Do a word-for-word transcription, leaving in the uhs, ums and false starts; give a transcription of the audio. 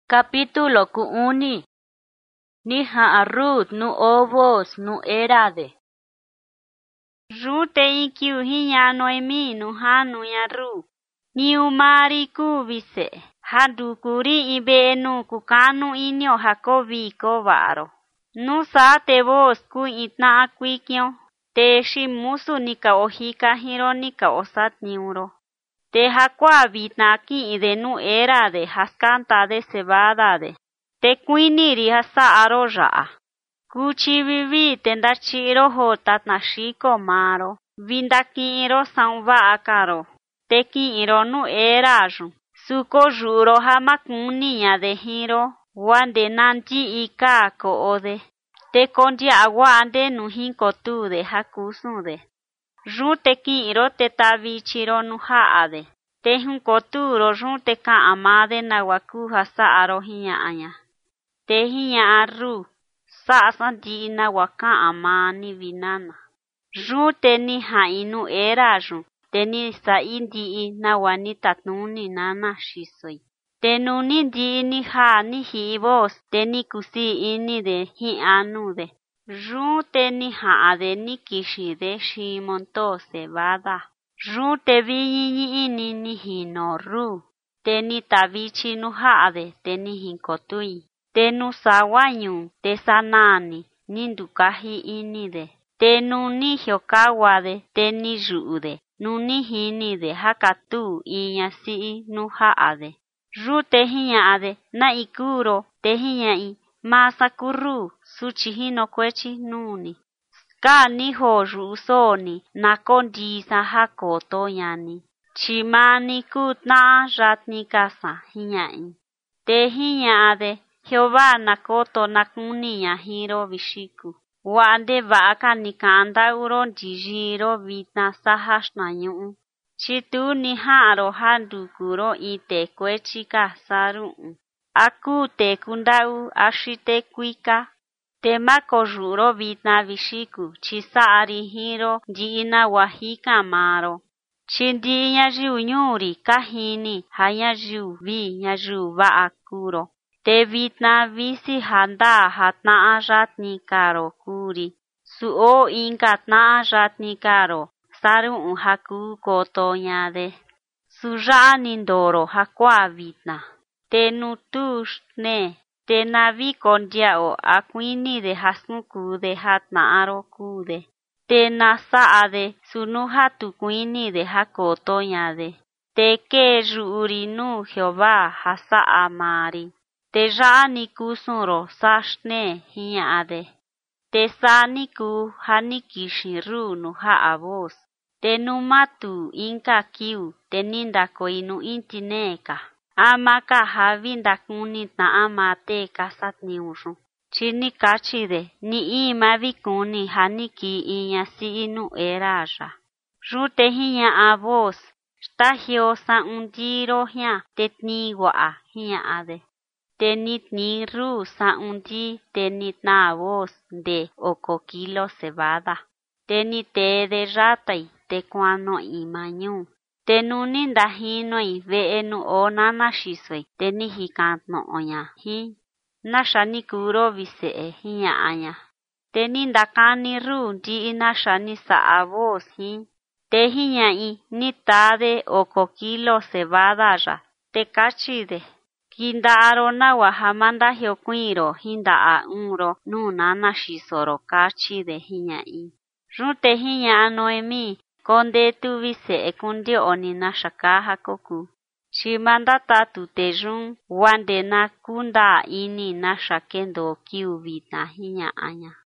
Capítulo kuuni. Ni ha'a Ruth nu Obos nu erade. Rute ikiu hinya Noemi nu hanu ya Ru. Ni umari ku vise. Hadu kuri ibe nu kukanu inyo hakovi kovaro. Nu sa te vos ku itna akuikyo. Te shimusu nika ohika hiro nika osat niuro. Te hakwa vitna ki ide nu erade haskanta de cebada de. Te kuiniri hasa aroja. Kuchi vivi tendachiro hotat nashiko maro. Vindakiro sanva akaro. Te kiiro nu eraju. Suko juro hamakuni ya de hiro. Wande nanti ika ko ode. Te kondia wande nu hinko tu de hakusu de. Rute kiiro te tavichiro nu haade. Te hunko turo rute ka amade na waku hasa arohinya anya. Te hinya aru. Sa santi na waka amani vinana. Rute ni hainu eraju. Te ni sa indi na wanita tuni nana shisoi. Te nuni di ni ha ni hibos. Te ni kusi ini de hi anu de. Rute ni haade ni kishi de shimonto cebada. Rute viñi ini ni hino ru. Te ni tavichi nu haade te ni hinkotui. Te nu sawanyu te sanani nindukahi ini de. Te nu ni hiokawa de te ni ruude. Nu ni hini de hakatu iña si nu haade. Rute hiña ade na ikuro te hiña i masakuru suchi hino kwechi nuni. Ka ni hoju usoni na kondisa hakoto yani. Chimani kutna ratni kasa hiña i. Te hiña ade Jehová nakoto nakuni ya hiro vishiku. Wande vaka nikanda uron jijiro vitna sahashna yu. Chitu ni haro handukuro ite kwechika saru. Aku te kundau ashite kuika. Te mako juro vitna vishiku. Chisari hiro jina wahika maro. Chindi nyajiu nyuri kahini hayajiu vi nyajiu vaakuro. Te vitna visi handa hatna ajatni karo kuri. Suo inkatna ajatni karo. Saru haku koto nyade. Suja nindoro hakwa vitna. Te nutush ne. Te navi kondiao akuini de hasnuku de hatna aro kude. Te nasaade sunuhatu kuini de hakoto nyade. Te ke ruurinu Jehová hasa amari. Te jani kusuro sashne hiade. Te saniku hanikishiru nu haabos. Te numatu inka kiu te nindako inu intineka. Amaka havinda kunitna amate kasatni ushu. Chini kachide ni ima vikuni haniki inya si inu eraja. Rute hinya abos. Stahio sa undiro hia tetni waa hia ade. Tenit ni ru sa undi tenit na voz de oko kilo cebada. Tenit te de ratai te kwano imañu. Tenunin dahino i veenu o nana shisoi teni hikantno onya hi. Nasha ni kuro vise e hiya anya. Tenin dakani ru di nasha ni sa avos hi. Te hiya i ni tade oko kilo cebada ra. Te kachide. Hinda arona wahamanda hiokuiro hinda a unro nu nana shisoro kachi de hinya i. Rute hinya a Noemi konde tu vise e kundio onina shakaha koku. Chimanda tatu te jun wande na kunda ini na shakendo kiu vita hinya anya.